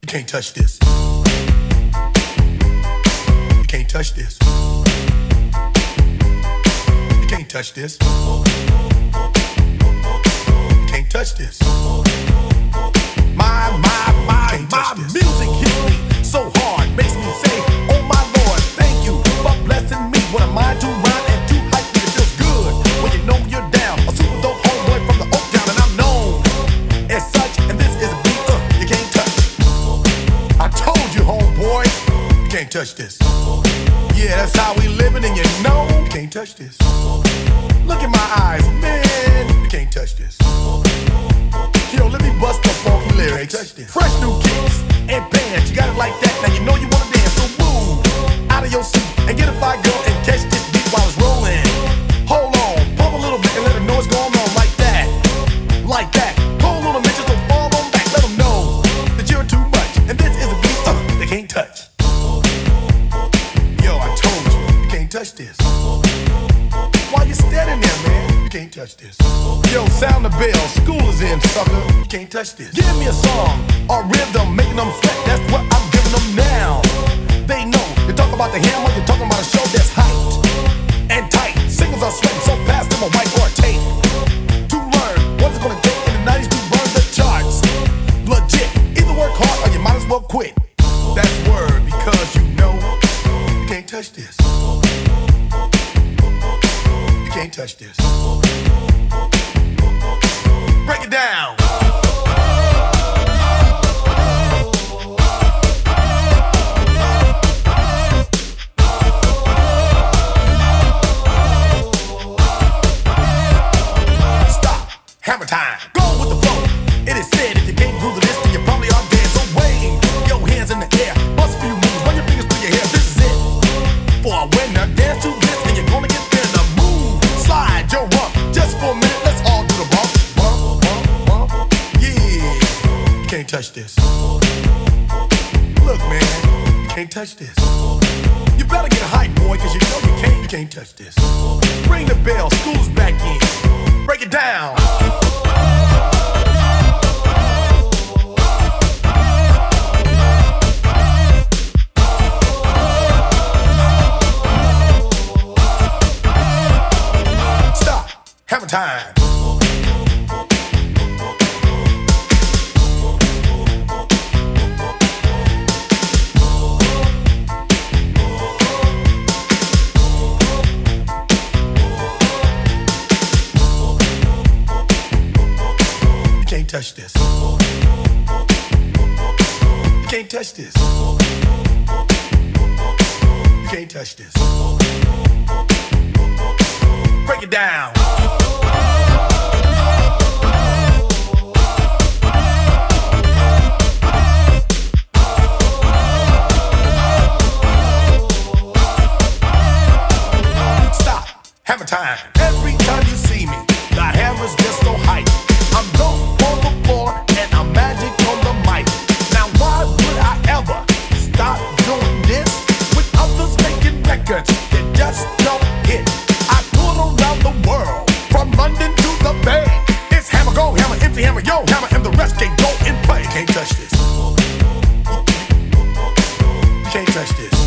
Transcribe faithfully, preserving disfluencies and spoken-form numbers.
can't touch this. You can't touch this. You can't touch this. You can't touch this. My, my, my, my music hits me so hard, makes me say, oh my Lord, thank you for blessing me. What am I to rhyme and to hype me? It feels good when you know you're down. A super dope homeboy from the Oak Town, and I'm known as such. And this is a beat uh, you can't touch. I told you, homeboy, you can't touch this. Yeah, that's how we living, and you know you can't touch this. Look in my eyes, man, you can't touch this. Yo, let me bust the funky lyrics. Fresh new kicks and bands, you got it like that. Now you know you wanna dance, so move out of your seat and get a fire girl and catch this beat while it's rolling. Hold on, pump a little bit and let them know what's going on like that, like that. Hold on a minute, just don't fall on back. Let them know that you're too much, and this is a beat uh, they can't touch. Yo, I told you, you can't touch this. Why you standing there, man? You can't touch this. Yo, sound the bell, school is in, sucker. You can't touch this. Give me a song or rhythm, making them sweat. That's what I'm giving them now. They know. You talk about the hammer, you're talking about a show that's hyped and tight. Singles are sweating so fast, them a white or a tape. To learn what's it gonna take in the nineties to burn the charts. Legit. Either work hard or you might as well quit. That's word, because you know you can't touch this. You can't touch this. Break it down. Stop. Hammer time. Go with the flow. It is said if you can't groove to this, then you probably are dead. So wave your hands in the air. Bust a few moves. Run your fingers through your hair. This is it. For a winner, dance to this, and you're gonna get there. The move. Slide your rump. Just for a minute, let's all do the bump. Bump, bump, bump. Yeah. You can't touch this. Look, man, you can't touch this. You better get hype, boy, cause you know you can't, you can't touch this. Ring the bell, school's back in. Break it down. Stop. Hammer time. You can't touch this. You can't touch this. You can't touch this. Break it down. Stop. Hammer time. Every time you see me, the hammer's just so hype. I'm dope on the floor and I'm magic on the mic. Now why would I ever stop doing this with others making records that just don't hit? I tour around the world, from London to the Bay. It's hammer, go hammer, empty hammer, yo hammer, and the rest can go and play. You can't touch this. You can't touch this.